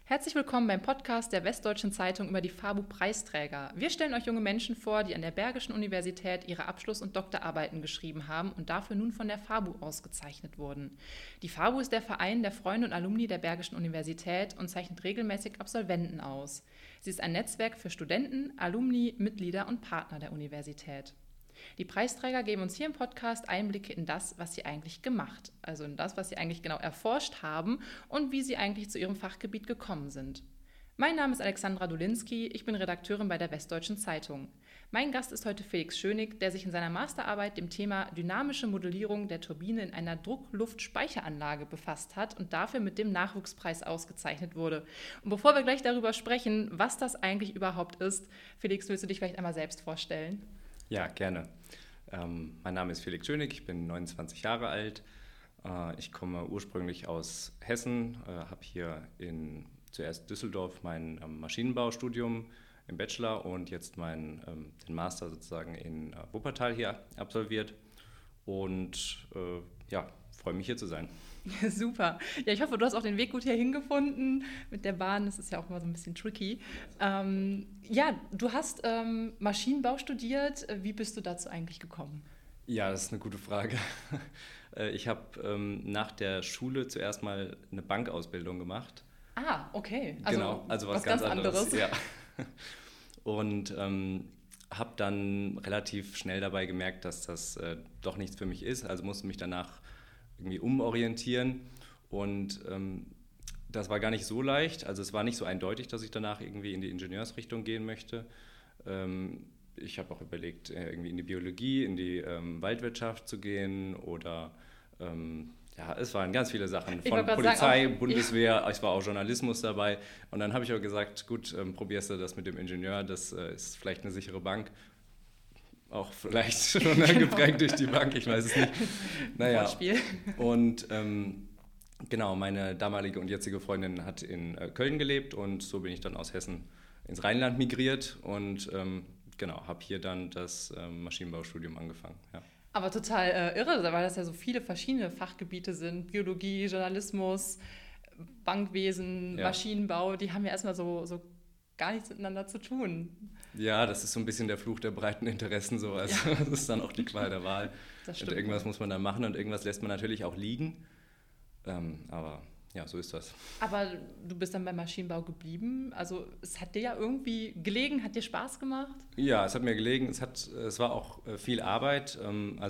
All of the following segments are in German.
Herzlich willkommen beim Podcast der Westdeutschen Zeitung über die FABU-Preisträger. Wir stellen euch junge Menschen vor, die an der Bergischen Universität ihre Abschluss- und Doktorarbeiten geschrieben haben und dafür nun von der FABU ausgezeichnet wurden. Die FABU ist der Verein der Freunde und Alumni der Bergischen Universität und zeichnet regelmäßig Absolventen aus. Sie ist ein Netzwerk für Studenten, Alumni, Mitglieder und Partner der Universität. Die Preisträger geben uns hier im Podcast Einblicke in das, was sie eigentlich gemacht, also in das, was sie eigentlich genau erforscht haben und wie sie eigentlich zu ihrem Fachgebiet gekommen sind. Mein Name ist Alexandra Dulinski, ich bin Redakteurin bei der Westdeutschen Zeitung. Mein Gast ist heute Felix Schönig, der sich in seiner Masterarbeit dem Thema dynamische Modellierung der Turbine in einer Druckluftspeicheranlage befasst hat und dafür mit dem Nachwuchspreis ausgezeichnet wurde. Und bevor wir gleich darüber sprechen, was das eigentlich überhaupt ist, Felix, willst du dich vielleicht einmal selbst vorstellen? Ja, gerne. Mein Name ist Felix Schönig, ich bin 29 Jahre alt. Ich komme ursprünglich aus Hessen, habe hier in zuerst Düsseldorf mein Maschinenbaustudium im Bachelor und jetzt den Master sozusagen in Wuppertal hier absolviert und freue mich hier zu sein. Ja, super. Ja, ich hoffe, du hast auch den Weg gut hierhin gefunden. Mit der Bahn, das ist ja auch immer so ein bisschen tricky. Du hast Maschinenbau studiert. Wie bist du dazu eigentlich gekommen? Ja, das ist eine gute Frage. Ich habe nach der Schule zuerst mal eine Bankausbildung gemacht. Ah, okay. Also was ganz anderes. Ja. Und habe dann relativ schnell dabei gemerkt, dass das doch nichts für mich ist. Also musste mich danach irgendwie umorientieren und das war gar nicht so leicht. Also es war nicht so eindeutig, dass ich danach irgendwie in die Ingenieursrichtung gehen möchte. Ich habe auch überlegt, irgendwie in die Biologie, in die Waldwirtschaft zu gehen oder es waren ganz viele Sachen, von Polizei, Bundeswehr, es war auch Journalismus dabei. Und dann habe ich auch gesagt, gut, probierst du das mit dem Ingenieur, das ist vielleicht eine sichere Bank. Auch vielleicht schon geprägt durch die Bank, ich weiß es nicht. Naja, und meine damalige und jetzige Freundin hat in Köln gelebt und so bin ich dann aus Hessen ins Rheinland migriert und habe hier dann das Maschinenbaustudium angefangen. Ja. Aber total irre, weil das ja so viele verschiedene Fachgebiete sind, Biologie, Journalismus, Bankwesen, Maschinenbau, die haben ja erstmal so gar nichts miteinander zu tun. Ja, das ist so ein bisschen der Fluch der breiten Interessen, so. Also das ist dann auch die Qual der Wahl. Das stimmt. Und irgendwas muss man da machen und irgendwas lässt man natürlich auch liegen. Aber ja, so ist das. Aber du bist dann beim Maschinenbau geblieben? Also es hat dir ja irgendwie gelegen, hat dir Spaß gemacht? Ja, es hat mir gelegen. Es war auch viel Arbeit.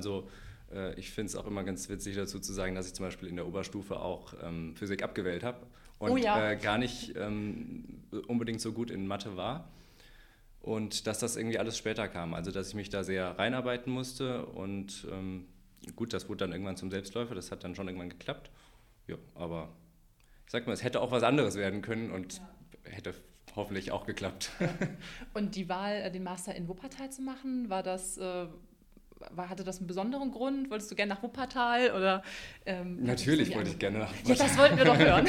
Ich finde es auch immer ganz witzig dazu zu sagen, dass ich zum Beispiel in der Oberstufe auch Physik abgewählt habe und gar nicht unbedingt so gut in Mathe war. Und dass das irgendwie alles später kam. Also dass ich mich da sehr reinarbeiten musste und das wurde dann irgendwann zum Selbstläufer. Das hat dann schon irgendwann geklappt. Ja, aber ich sag mal, es hätte auch was anderes werden können und hätte hoffentlich auch geklappt. Ja. Und die Wahl, den Master in Wuppertal zu machen, hatte das einen besonderen Grund? Wolltest du gerne nach Wuppertal? Oder, Natürlich wollte ich gerne nach Ja, Wuppertal. das wollten wir doch hören.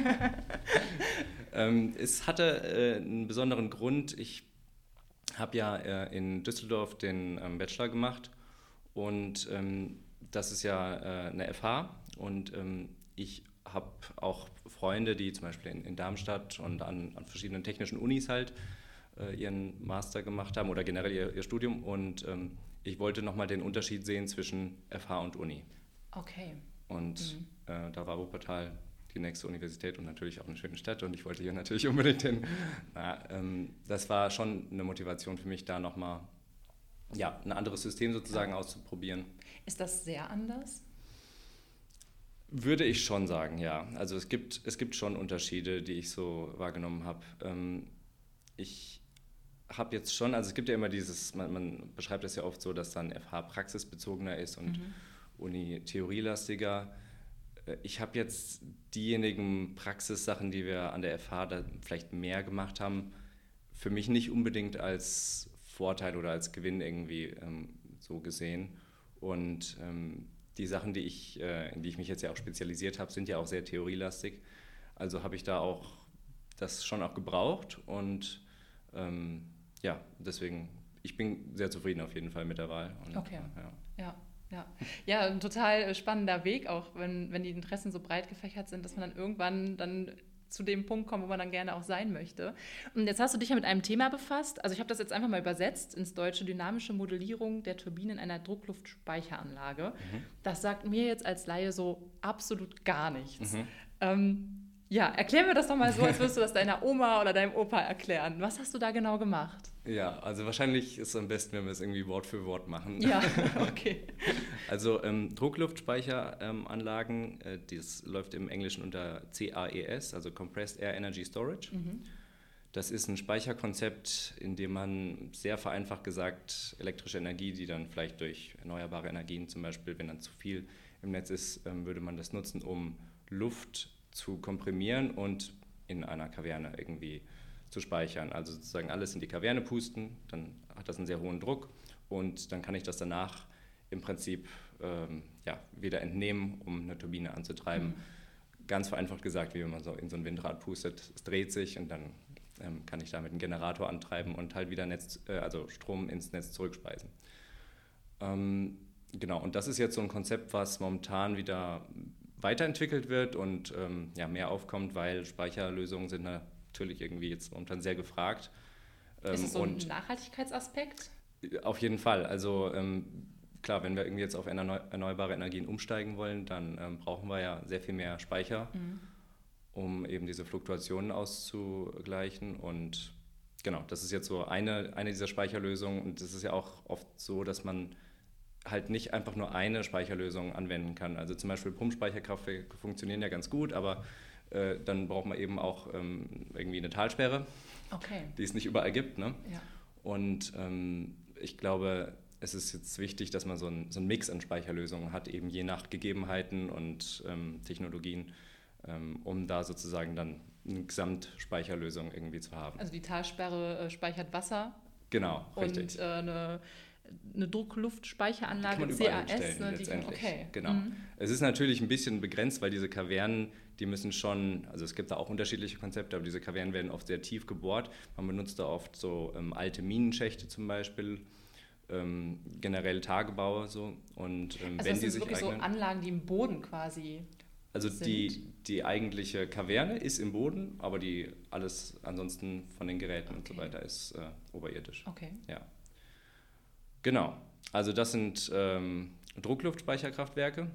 Es hatte einen besonderen Grund. Ich habe ja in Düsseldorf den Bachelor gemacht und das ist ja eine FH und ich habe auch Freunde, die zum Beispiel in Darmstadt und an verschiedenen technischen Unis halt ihren Master gemacht haben oder generell ihr Studium und ich wollte nochmal den Unterschied sehen zwischen FH und Uni. Okay. Und da war Wuppertal die nächste Universität und natürlich auch eine schöne Stadt und ich wollte hier natürlich unbedingt hin. Das war schon eine Motivation für mich, da nochmal ein anderes System sozusagen auszuprobieren. Ist das sehr anders? Würde ich schon sagen, ja. Also es gibt schon Unterschiede, die ich so wahrgenommen habe. Ich habe jetzt schon, also es gibt ja immer man beschreibt das ja oft so, dass dann FH praxisbezogener ist und Uni theorielastiger. Ich habe jetzt diejenigen Praxissachen, die wir an der FH da vielleicht mehr gemacht haben, für mich nicht unbedingt als Vorteil oder als Gewinn irgendwie so gesehen. Und die Sachen, in die ich mich jetzt ja auch spezialisiert habe, sind ja auch sehr theorielastig. Also habe ich da auch das schon auch gebraucht und deswegen, ich bin sehr zufrieden auf jeden Fall mit der Wahl. Und, okay, ja, ein total spannender Weg, auch wenn die Interessen so breit gefächert sind, dass man dann irgendwann zu dem Punkt kommen, wo man dann gerne auch sein möchte. Und jetzt hast du dich ja mit einem Thema befasst. Also ich habe das jetzt einfach mal übersetzt ins Deutsche: dynamische Modellierung der Turbinen einer Druckluftspeicheranlage. Das sagt mir jetzt als Laie so absolut gar nichts. Ja, erklär mir das doch mal so, als würdest du das deiner Oma oder deinem Opa erklären. Was hast du da genau gemacht? Ja, also wahrscheinlich ist es am besten, wenn wir es irgendwie Wort für Wort machen. Ja, okay. Also Druckluftspeicheranlagen, das läuft im Englischen unter CAES, also Compressed Air Energy Storage. Das ist ein Speicherkonzept, in dem man sehr vereinfacht gesagt elektrische Energie, die dann vielleicht durch erneuerbare Energien zum Beispiel, wenn dann zu viel im Netz ist, würde man das nutzen, um Luft zu komprimieren und in einer Kaverne irgendwie zu speichern. Also sozusagen alles in die Kaverne pusten, dann hat das einen sehr hohen Druck und dann kann ich das danach im Prinzip wieder entnehmen, um eine Turbine anzutreiben. Ganz vereinfacht gesagt, wie wenn man so in so ein Windrad pustet, es dreht sich und dann kann ich damit einen Generator antreiben und halt wieder Strom ins Netz zurückspeisen. Genau, und das ist jetzt so ein Konzept, was momentan wieder weiterentwickelt wird und mehr aufkommt, weil Speicherlösungen sind natürlich irgendwie jetzt momentan sehr gefragt. Ist es so ein Nachhaltigkeitsaspekt? Auf jeden Fall. Also klar, wenn wir irgendwie jetzt auf erneuerbare Energien umsteigen wollen, dann brauchen wir ja sehr viel mehr Speicher, um eben diese Fluktuationen auszugleichen. Und genau, das ist jetzt so eine dieser Speicherlösungen. Und es ist ja auch oft so, dass man halt nicht einfach nur eine Speicherlösung anwenden kann. Also zum Beispiel Pumpspeicherkraftwerke funktionieren ja ganz gut, aber dann braucht man eben auch irgendwie eine Talsperre, die es nicht überall gibt. Ne? Ja. Und ich glaube, es ist jetzt wichtig, dass man so einen Mix an Speicherlösungen hat, eben je nach Gegebenheiten und Technologien, um da sozusagen dann eine Gesamtspeicherlösung irgendwie zu haben. Also die Talsperre speichert Wasser. Genau, richtig. Und eine Druckluftspeicheranlage, CAS, letztendlich. Okay. Genau. Es ist natürlich ein bisschen begrenzt, weil diese Kavernen, die müssen schon, also es gibt da auch unterschiedliche Konzepte, aber diese Kavernen werden oft sehr tief gebohrt. Man benutzt da oft so alte Minenschächte zum Beispiel, generell Tagebaue so. Und also wenn die sich wirklich eignen, so Anlagen, die im Boden quasi also die eigentliche Kaverne ist im Boden, aber alles ansonsten von den Geräten und so weiter ist oberirdisch. Okay. Ja. Genau, also das sind Druckluftspeicherkraftwerke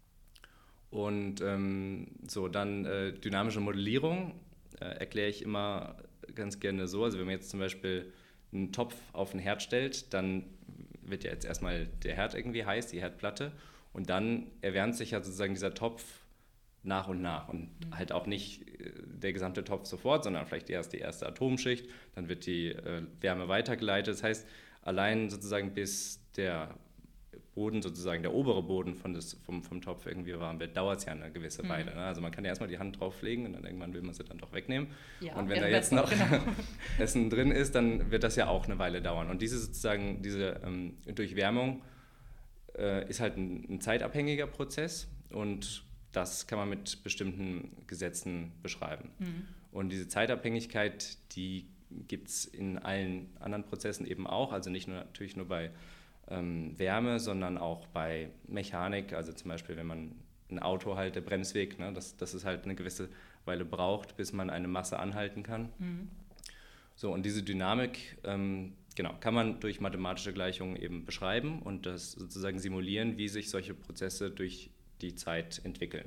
und dann dynamische Modellierung erkläre ich immer ganz gerne so. Also wenn man jetzt zum Beispiel einen Topf auf den Herd stellt, dann wird ja jetzt erstmal der Herd irgendwie heiß, die Herdplatte, und dann erwärmt sich ja sozusagen dieser Topf nach und nach und halt auch nicht der gesamte Topf sofort, sondern vielleicht erst die erste Atomschicht, dann wird die Wärme weitergeleitet. Das heißt, allein sozusagen bis der Boden, sozusagen der obere Boden vom Topf irgendwie warm wird, dauert es ja eine gewisse Weile. Ne? Also man kann ja erstmal die Hand drauflegen und dann irgendwann will man sie dann doch wegnehmen. Ja, und wenn da jetzt noch Essen drin ist, dann wird das ja auch eine Weile dauern. Und diese Durchwärmung ist halt ein zeitabhängiger Prozess und das kann man mit bestimmten Gesetzen beschreiben. Und diese Zeitabhängigkeit, die gibt es in allen anderen Prozessen eben auch, also natürlich nur bei Wärme, sondern auch bei Mechanik, also zum Beispiel, wenn man ein Auto halt, der Bremsweg, ne, dass es halt eine gewisse Weile braucht, bis man eine Masse anhalten kann. So, und diese Dynamik, kann man durch mathematische Gleichungen eben beschreiben und das sozusagen simulieren, wie sich solche Prozesse durch die Zeit entwickeln.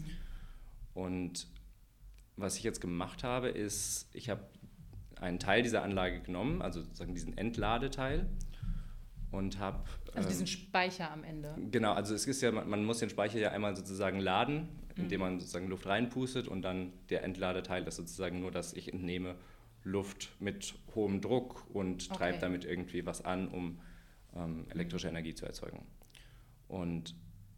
Und was ich jetzt gemacht habe, ist, ich habe einen Teil dieser Anlage genommen, also sozusagen diesen Entladeteil, und habe... Also diesen Speicher am Ende. Genau, also es ist ja, man muss den Speicher ja einmal sozusagen laden, indem man sozusagen Luft reinpustet, und dann der Entladeteil ist sozusagen nur, dass ich entnehme Luft mit hohem Druck und treibe damit irgendwie was an, um elektrische Energie zu erzeugen. Und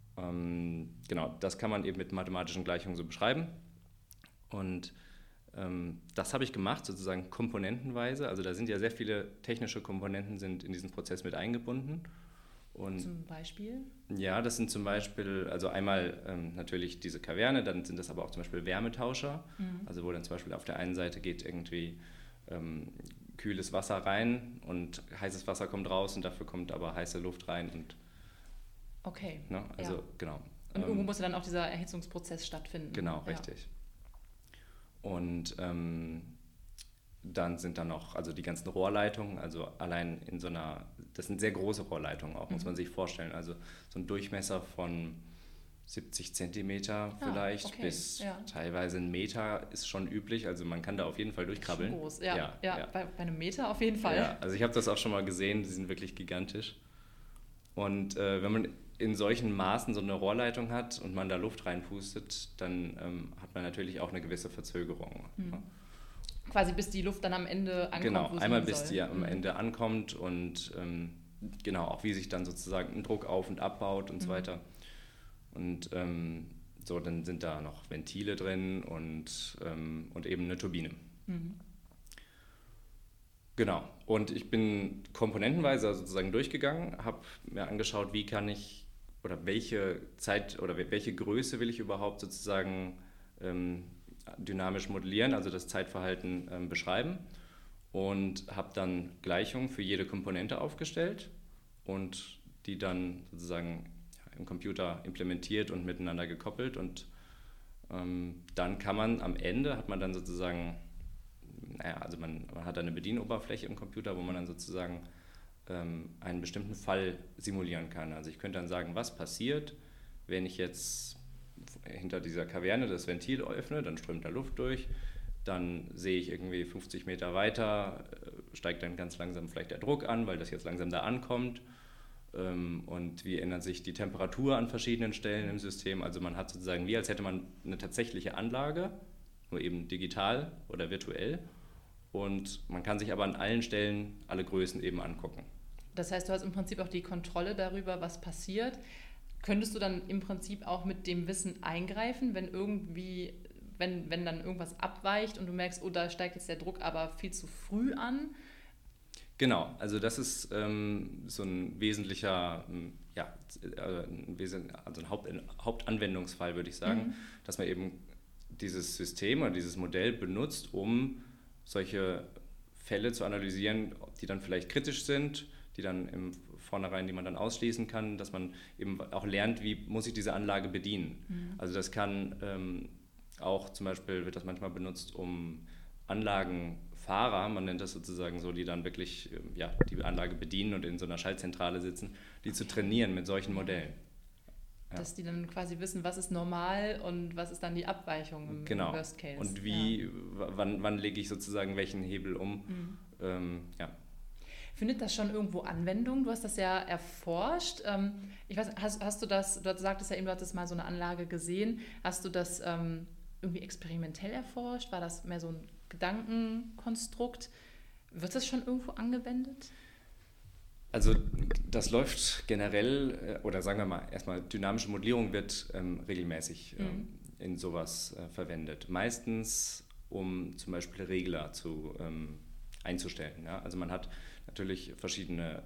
das kann man eben mit mathematischen Gleichungen so beschreiben. Und das habe ich gemacht, sozusagen komponentenweise. Also da sind ja sehr viele technische Komponenten sind in diesen Prozess mit eingebunden. Und zum Beispiel? Ja, das sind zum Beispiel, also einmal natürlich diese Kaverne, dann sind das aber auch zum Beispiel Wärmetauscher, also wo dann zum Beispiel auf der einen Seite geht irgendwie kühles Wasser rein und heißes Wasser kommt raus und dafür kommt aber heiße Luft rein. Und ne, also genau. Und irgendwo muss dann auch dieser Erhitzungsprozess stattfinden. Genau, richtig. Und dann sind da noch, also die ganzen Rohrleitungen, also allein in so einer, das sind sehr große Rohrleitungen auch, muss man sich vorstellen. Also so ein Durchmesser von 70 Zentimeter vielleicht bis teilweise 1 Meter ist schon üblich. Also man kann da auf jeden Fall durchkrabbeln. Schon groß, ja. Bei einem Meter auf jeden Fall. Ja, also ich habe das auch schon mal gesehen, die sind wirklich gigantisch. Und wenn man in solchen Maßen so eine Rohrleitung hat und man da Luft reinpustet, dann hat man natürlich auch eine gewisse Verzögerung. Mhm. Quasi bis die Luft dann am Ende ankommt. Genau, einmal bis die am Ende ankommt und genau, auch wie sich dann sozusagen ein Druck auf- und abbaut und so weiter. Und so, dann sind da noch Ventile drin und eben eine Turbine. Mhm. Genau, und ich bin komponentenweise sozusagen durchgegangen, habe mir angeschaut, wie kann ich oder welche Zeit oder welche Größe will ich überhaupt sozusagen dynamisch modellieren, also das Zeitverhalten beschreiben, und habe dann Gleichungen für jede Komponente aufgestellt und die dann sozusagen im Computer implementiert und miteinander gekoppelt, und dann kann man am Ende, hat man dann sozusagen, also man hat eine Bedienoberfläche im Computer, wo man dann sozusagen einen bestimmten Fall simulieren kann. Also ich könnte dann sagen, was passiert, wenn ich jetzt hinter dieser Kaverne das Ventil öffne, dann strömt da Luft durch, dann sehe ich irgendwie 50 Meter weiter, steigt dann ganz langsam vielleicht der Druck an, weil das jetzt langsam da ankommt, und wie ändert sich die Temperatur an verschiedenen Stellen im System. Also man hat sozusagen, wie als hätte man eine tatsächliche Anlage, nur eben digital oder virtuell, und man kann sich aber an allen Stellen alle Größen eben angucken. Das heißt, du hast im Prinzip auch die Kontrolle darüber, was passiert. Könntest du dann im Prinzip auch mit dem Wissen eingreifen, wenn dann irgendwas abweicht und du merkst, oh, da steigt jetzt der Druck aber viel zu früh an? Genau, also das ist so ein wesentlicher, also ein Hauptanwendungsfall, würde ich sagen, dass man eben dieses System oder dieses Modell benutzt, um solche Fälle zu analysieren, die dann vielleicht kritisch sind, die dann im Vornherein, die man dann ausschließen kann, dass man eben auch lernt, wie muss ich diese Anlage bedienen. Mhm. Also das kann auch zum Beispiel, wird das manchmal benutzt, um Anlagenfahrer, man nennt das sozusagen so, die dann wirklich die Anlage bedienen und in so einer Schaltzentrale sitzen, die zu trainieren mit solchen Modellen. Ja. Dass die dann quasi wissen, was ist normal und was ist dann die Abweichung im Worst Case. Und wann lege ich sozusagen welchen Hebel um. Findet das schon irgendwo Anwendung? Du hast das ja erforscht. Ich weiß, hast du das, du sagtest ja eben, du hattest mal so eine Anlage gesehen. Hast du das irgendwie experimentell erforscht? War das mehr so ein Gedankenkonstrukt? Wird das schon irgendwo angewendet? Also das läuft generell, oder sagen wir mal erstmal, dynamische Modellierung wird regelmäßig in sowas verwendet. Meistens, um zum Beispiel Regler einzustellen. Ja? Also man hat natürlich verschiedene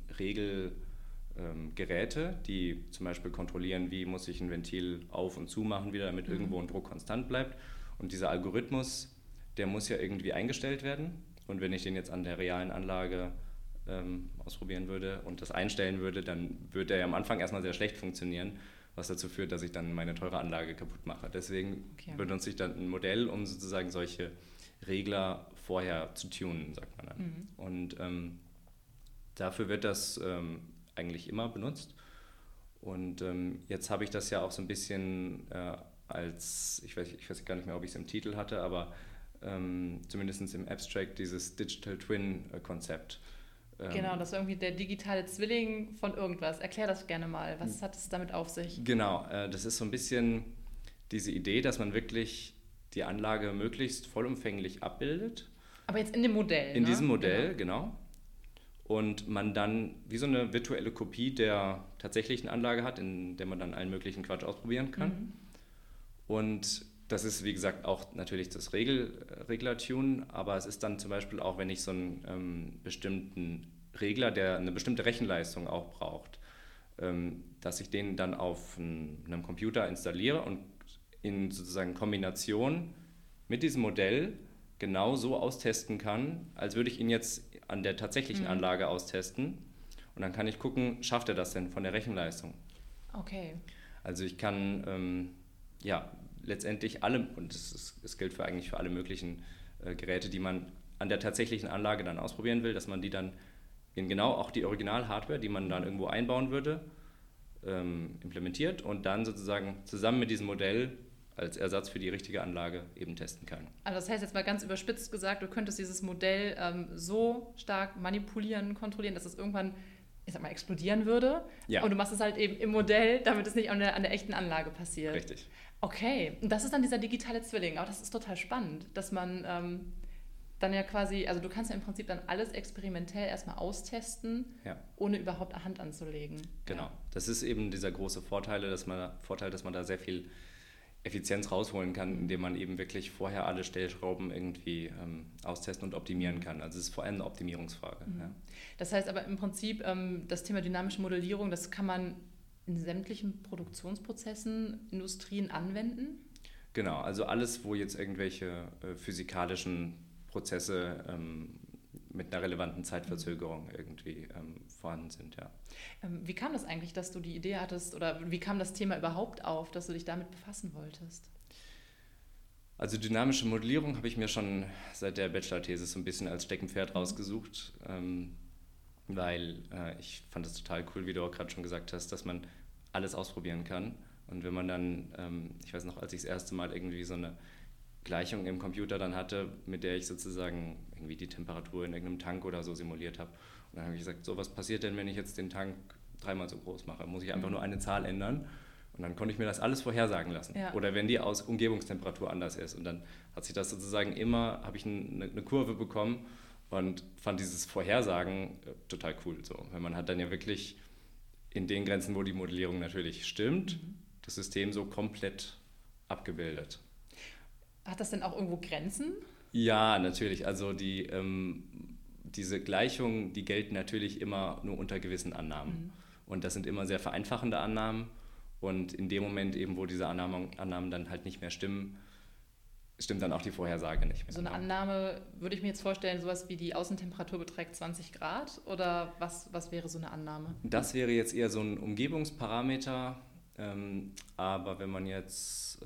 Regelgeräte, die zum Beispiel kontrollieren, wie muss ich ein Ventil auf- und zumachen wieder, damit irgendwo ein Druck konstant bleibt. Und dieser Algorithmus, der muss ja irgendwie eingestellt werden. Und wenn ich den jetzt an der realen Anlage ausprobieren würde und das einstellen würde, dann würde er ja am Anfang erstmal sehr schlecht funktionieren, was dazu führt, dass ich dann meine teure Anlage kaputt mache. Deswegen benutze ich dann ein Modell, um sozusagen solche Regler vorher zu tunen, sagt man dann. Mhm. Und dafür wird das eigentlich immer benutzt. Und jetzt habe ich das ja auch so ein bisschen als, ich weiß gar nicht mehr, ob ich es im Titel hatte, aber zumindest im Abstract dieses Digital Twin-Konzept. Genau, das war irgendwie der digitale Zwilling von irgendwas. Erklär das gerne mal. Was hat es damit auf sich? Genau, das ist so ein bisschen diese Idee, dass man wirklich die Anlage möglichst vollumfänglich abbildet. Aber jetzt in dem Modell. In diesem Modell, genau. Und man dann wie so eine virtuelle Kopie der tatsächlichen Anlage hat, in der man dann allen möglichen Quatsch ausprobieren kann. Mhm. Und das ist, wie gesagt, auch natürlich das Regler-Tune, aber es ist dann zum Beispiel auch, wenn ich so einen bestimmten Regler, der eine bestimmte Rechenleistung auch braucht, dass ich den dann auf einem Computer installiere und in sozusagen Kombination mit diesem Modell genau so austesten kann, als würde ich ihn jetzt an der tatsächlichen Anlage austesten. Und dann kann ich gucken, schafft er das denn von der Rechenleistung? Okay. Also ich kann letztendlich alle, und es gilt eigentlich für alle möglichen Geräte, die man an der tatsächlichen Anlage dann ausprobieren will, dass man die dann in genau auch die Original-Hardware, die man dann irgendwo einbauen würde, implementiert und dann sozusagen zusammen mit diesem Modell als Ersatz für die richtige Anlage eben testen kann. Also das heißt jetzt mal ganz überspitzt gesagt, du könntest dieses Modell so stark manipulieren, kontrollieren, dass es irgendwann, ich sag mal, explodieren würde. Ja. Und du machst es halt eben im Modell, damit es nicht an der echten Anlage passiert. Richtig. Okay, und das ist dann dieser digitale Zwilling. Aber das ist total spannend, dass man dann ja quasi, also du kannst ja im Prinzip dann alles experimentell erstmal austesten, ohne überhaupt Hand anzulegen. Genau, das ist eben dieser große Vorteil, dass man da sehr viel Effizienz rausholen kann, indem man eben wirklich vorher alle Stellschrauben irgendwie austesten und optimieren kann. Also es ist vor allem eine Optimierungsfrage. Mhm. Ja. Das heißt aber im Prinzip, das Thema dynamische Modellierung, das kann man in sämtlichen Produktionsprozessen, Industrien anwenden? Genau, also alles, wo jetzt irgendwelche physikalischen Prozesse mit einer relevanten Zeitverzögerung irgendwie vorhanden sind, ja. Wie kam das eigentlich, dass du die Idee hattest, oder wie kam das Thema überhaupt auf, dass du dich damit befassen wolltest? Also dynamische Modellierung habe ich mir schon seit der Bachelor-Thesis so ein bisschen als Steckenpferd rausgesucht, weil ich fand es total cool, wie du auch gerade schon gesagt hast, dass man alles ausprobieren kann. Und wenn man dann, ich weiß noch, als ich das erste Mal irgendwie so eine Gleichung im Computer dann hatte, mit der ich sozusagen irgendwie die Temperatur in irgendeinem Tank oder so simuliert habe. Und dann habe ich gesagt, so, was passiert denn, wenn ich jetzt den Tank 3-mal so groß mache? Muss ich einfach nur eine Zahl ändern? Und dann konnte ich mir das alles vorhersagen lassen. Ja. Oder wenn die Umgebungstemperatur anders ist. Und dann hat sich das sozusagen habe ich eine Kurve bekommen und fand dieses Vorhersagen total cool. So. Weil man hat dann ja wirklich in den Grenzen, wo die Modellierung natürlich stimmt, das System so komplett abgebildet. Hat das denn auch irgendwo Grenzen? Ja, natürlich. Also diese Gleichungen, die gelten natürlich immer nur unter gewissen Annahmen. Und das sind immer sehr vereinfachende Annahmen. Und in dem Moment eben, wo diese Annahmen dann halt nicht mehr stimmen, stimmt dann auch die Vorhersage nicht mehr. So eine Annahme würde ich mir jetzt vorstellen, sowas wie die Außentemperatur beträgt 20 Grad? Oder was wäre so eine Annahme? Das wäre jetzt eher so ein Umgebungsparameter. Aber wenn man jetzt...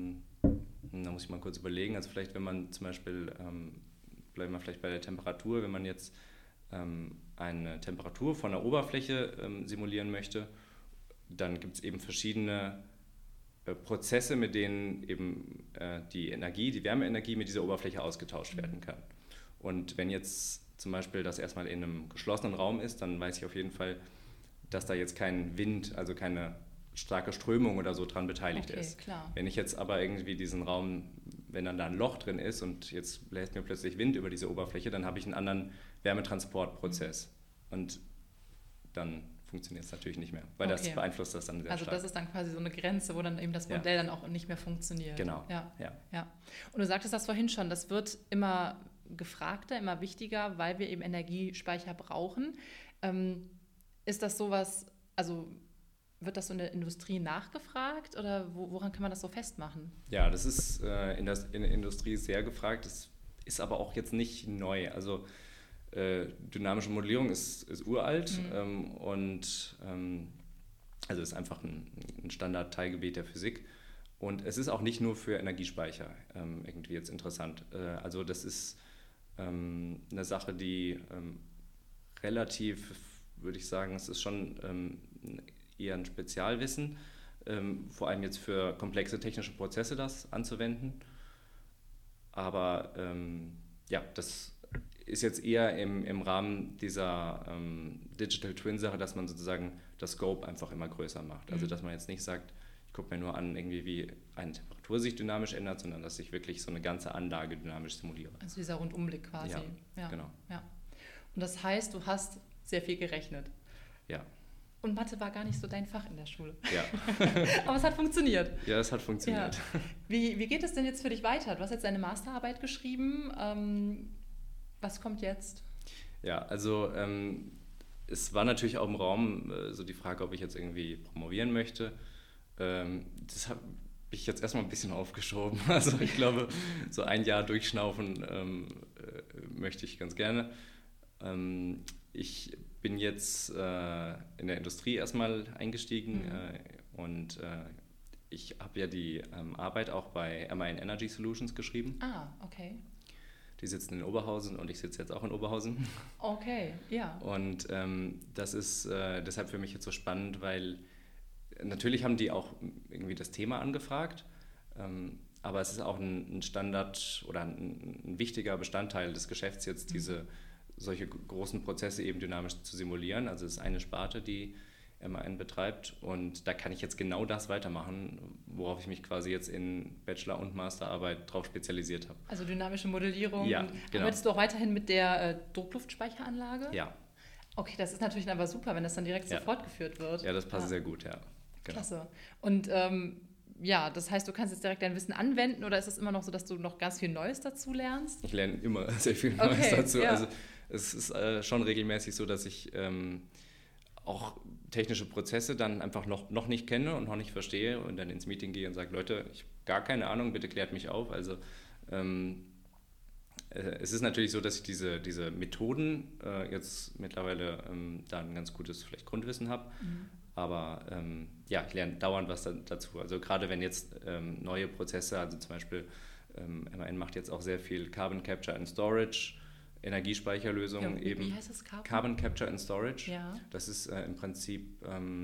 da muss ich mal kurz überlegen, also vielleicht wenn man zum Beispiel, bleiben wir vielleicht bei der Temperatur, wenn man jetzt eine Temperatur von der Oberfläche simulieren möchte, dann gibt es eben verschiedene Prozesse, mit denen eben die Wärmeenergie mit dieser Oberfläche ausgetauscht werden kann. Und wenn jetzt zum Beispiel das erstmal in einem geschlossenen Raum ist, dann weiß ich auf jeden Fall, dass da jetzt kein Wind, also keine starke Strömung oder so dran beteiligt ist. Klar. Wenn ich jetzt aber irgendwie diesen Raum, wenn dann da ein Loch drin ist und jetzt bläst mir plötzlich Wind über diese Oberfläche, dann habe ich einen anderen Wärmetransportprozess. Und dann funktioniert es natürlich nicht mehr, weil das beeinflusst das dann sehr stark. Also das ist dann quasi so eine Grenze, wo dann eben das Modell dann auch nicht mehr funktioniert. Genau. Ja. Und du sagtest das vorhin schon, das wird immer gefragter, immer wichtiger, weil wir eben Energiespeicher brauchen. Ist das sowas, also wird das so in der Industrie nachgefragt oder woran kann man das so festmachen? Ja, das ist in der Industrie sehr gefragt. Das ist aber auch jetzt nicht neu. Also dynamische Modellierung ist uralt und also ist einfach ein Standardteilgebiet der Physik. Und es ist auch nicht nur für Energiespeicher irgendwie jetzt interessant. Also das ist eine Sache, die relativ, würde ich sagen, es ist schon eher ein Spezialwissen, vor allem jetzt für komplexe technische Prozesse das anzuwenden. Aber das ist jetzt eher im Rahmen dieser Digital Twin-Sache, dass man sozusagen das Scope einfach immer größer macht. Also dass man jetzt nicht sagt, ich gucke mir nur an, irgendwie wie eine Temperatur sich dynamisch ändert, sondern dass ich wirklich so eine ganze Anlage dynamisch simuliere. Also dieser Rundumblick quasi. Ja, genau. Ja. Und das heißt, du hast sehr viel gerechnet. Ja. Und Mathe war gar nicht so dein Fach in der Schule. Ja. Aber es hat funktioniert. Ja, es hat funktioniert. Ja. Wie geht es denn jetzt für dich weiter? Du hast jetzt deine Masterarbeit geschrieben. Was kommt jetzt? Ja, also es war natürlich auch im Raum so die Frage, ob ich jetzt irgendwie promovieren möchte. Das habe ich jetzt erstmal ein bisschen aufgeschoben. Also ich glaube, so ein Jahr durchschnaufen möchte ich ganz gerne. Ich bin jetzt in der Industrie erstmal eingestiegen und ich habe ja die Arbeit auch bei MAN Energy Solutions geschrieben. Ah, okay. Die sitzen in Oberhausen und ich sitze jetzt auch in Oberhausen. Okay, ja. Und das ist deshalb für mich jetzt so spannend, weil natürlich haben die auch irgendwie das Thema angefragt, aber es ist auch ein Standard oder ein wichtiger Bestandteil des Geschäfts, jetzt solche großen Prozesse eben dynamisch zu simulieren. Also es ist eine Sparte, die MAN betreibt, und da kann ich jetzt genau das weitermachen, worauf ich mich quasi jetzt in Bachelor- und Masterarbeit drauf spezialisiert habe. Also dynamische Modellierung. Ja, genau. Arbeitest du auch weiterhin mit der Druckluftspeicheranlage? Ja. Okay, das ist natürlich aber super, wenn das dann direkt so fortgeführt wird. Ja, das passt sehr gut, ja. Genau. Klasse. Und das heißt, du kannst jetzt direkt dein Wissen anwenden, oder ist es immer noch so, dass du noch ganz viel Neues dazu lernst? Ich lerne immer sehr viel Neues dazu. Ja. Also es ist schon regelmäßig so, dass ich auch technische Prozesse dann einfach noch nicht kenne und noch nicht verstehe und dann ins Meeting gehe und sage, Leute, ich habe gar keine Ahnung, bitte klärt mich auf. Also es ist natürlich so, dass ich diese Methoden jetzt mittlerweile da ein ganz gutes vielleicht Grundwissen habe, aber ich lerne dauernd was dazu. Also gerade wenn jetzt neue Prozesse, also zum Beispiel MAN macht jetzt auch sehr viel Carbon Capture and Storage, Energiespeicherlösungen ja, eben. Wie heißt das? Carbon Capture and Storage. Ja. Das ist im Prinzip,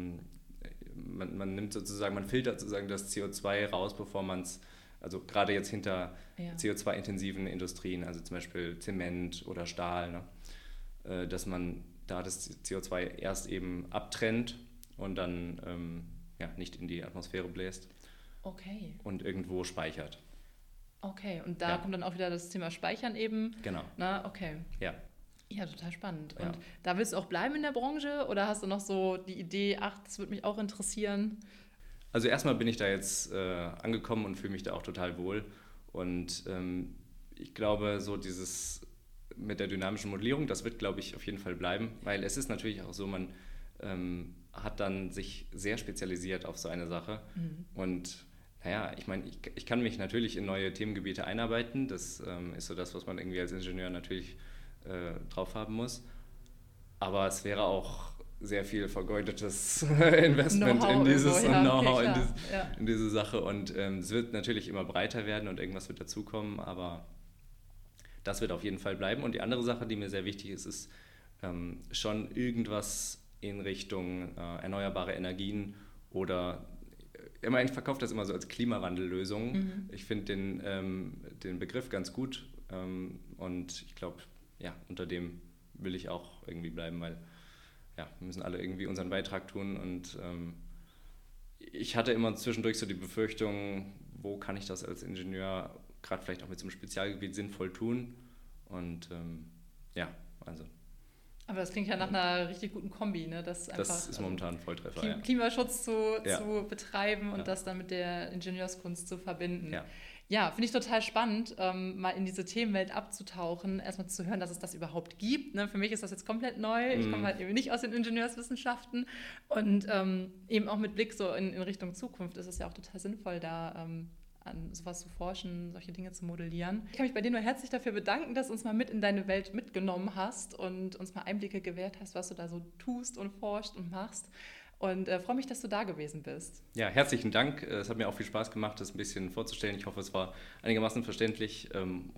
man nimmt sozusagen, man filtert sozusagen das CO2 raus, bevor man es, also gerade jetzt hinter CO2-intensiven Industrien, also zum Beispiel Zement oder Stahl, ne, dass man da das CO2 erst eben abtrennt und dann nicht in die Atmosphäre bläst. Okay. Und irgendwo speichert. Okay, und da kommt dann auch wieder das Thema Speichern eben. Genau. Na, okay. Ja. Ja, total spannend. Ja. Und da willst du auch bleiben in der Branche, oder hast du noch so die Idee, das würde mich auch interessieren? Also erstmal bin ich da jetzt angekommen und fühle mich da auch total wohl. Und ich glaube, so dieses mit der dynamischen Modellierung, das wird, glaube ich, auf jeden Fall bleiben, weil es ist natürlich auch so, man hat dann sich sehr spezialisiert auf so eine Sache. Und ich meine, ich kann mich natürlich in neue Themengebiete einarbeiten. Das ist so das, was man irgendwie als Ingenieur natürlich drauf haben muss. Aber es wäre auch sehr viel vergeudetes Investment in dieses Know-how, in diese Sache. Und es wird natürlich immer breiter werden und irgendwas wird dazukommen, aber das wird auf jeden Fall bleiben. Und die andere Sache, die mir sehr wichtig ist, ist schon irgendwas in Richtung erneuerbare Energien oder ich verkaufe das immer so als Klimawandellösung. Ich finde den Begriff ganz gut und ich glaube, unter dem will ich auch irgendwie bleiben, weil wir müssen alle irgendwie unseren Beitrag tun und ich hatte immer zwischendurch so die Befürchtung, wo kann ich das als Ingenieur gerade vielleicht auch mit so einem Spezialgebiet sinnvoll tun und also. Aber das klingt ja nach einer richtig guten Kombi, ne? Das ist momentan ein Volltreffer, Klimaschutz zu betreiben und das dann mit der Ingenieurskunst zu verbinden. Ja, finde ich total spannend, mal in diese Themenwelt abzutauchen, erstmal zu hören, dass es das überhaupt gibt. Ne? Für mich ist das jetzt komplett neu. Ich komme halt eben nicht aus den Ingenieurswissenschaften und eben auch mit Blick so in Richtung Zukunft ist es ja auch total sinnvoll, da an sowas zu forschen, solche Dinge zu modellieren. Ich kann mich bei dir nur herzlich dafür bedanken, dass du uns mal mit in deine Welt mitgenommen hast und uns mal Einblicke gewährt hast, was du da so tust und forschst und machst. Und freue mich, dass du da gewesen bist. Ja, herzlichen Dank. Es hat mir auch viel Spaß gemacht, das ein bisschen vorzustellen. Ich hoffe, es war einigermaßen verständlich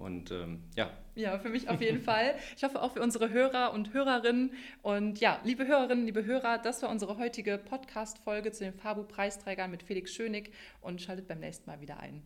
Ja, für mich auf jeden Fall. Ich hoffe auch für unsere Hörer und Hörerinnen. Und ja, liebe Hörerinnen, liebe Hörer, das war unsere heutige Podcast-Folge zu den FABU-Preisträgern mit Felix Schönig und schaltet beim nächsten Mal wieder ein.